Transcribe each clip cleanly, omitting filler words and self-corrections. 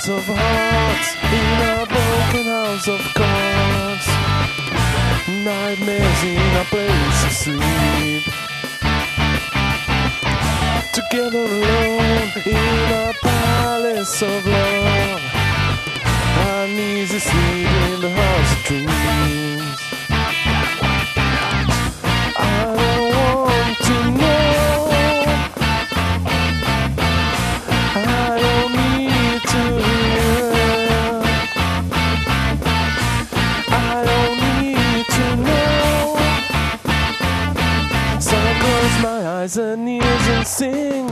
house of hearts, in a broken house of cards. Nightmares in a place to sleep. Together alone in a palace of love. Uneasy sleep in the house of dreams. I don't want to know. I don't need to hear. I don't need to know. So I close my eyes and ears and sing.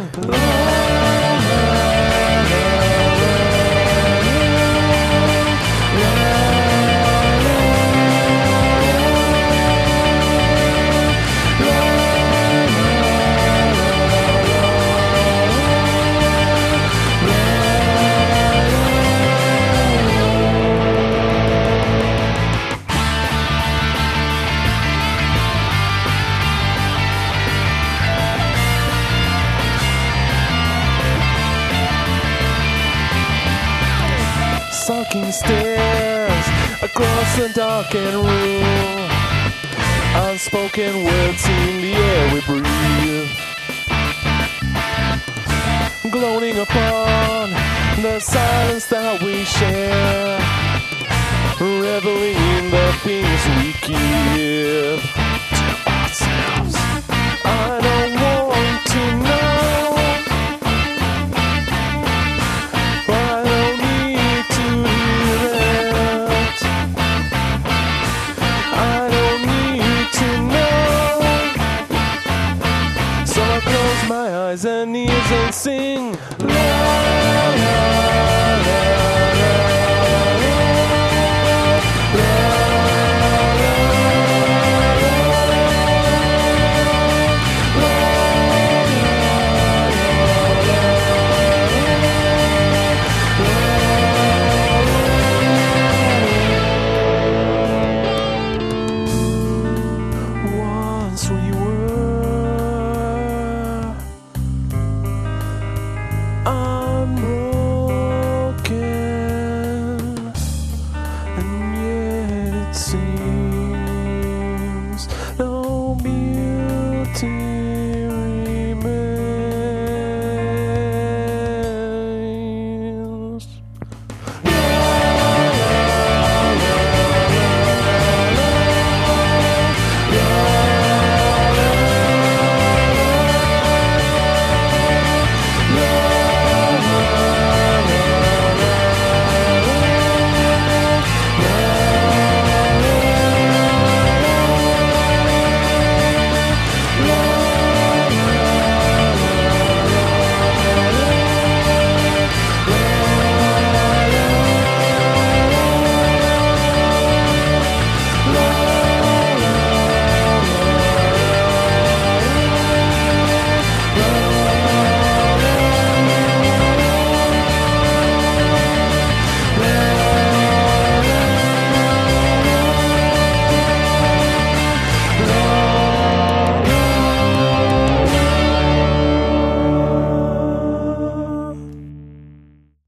Sulking stairs across the darkened room. Unspoken words in the air we breathe. Gloating upon the silence that we share. Reveling in the things we give to ourselves. I don't want to know. My eyes and ears and sing. La, la, once we unbroken, and yet it seems no beauty.